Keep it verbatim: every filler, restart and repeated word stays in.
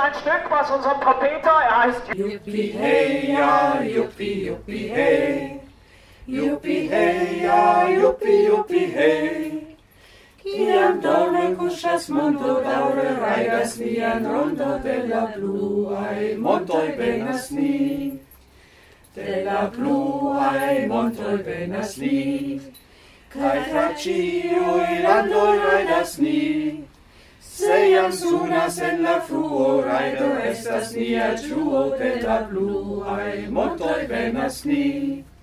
ein Stück, was unser Trompeter, er heißt Juppie hey ja, Juppie, Juppie hey. Juppie hey ja, Juppie, Juppie hey. Chiam dove cuscias monto daure raidas nian rondo della bluae montoi venas ni. Della bluae montoi venas ni. Kai tra ciui landoi raidas ni. Seiam sunas en la fruo raido estas nia ĝuo de la bluae montoj venas ni.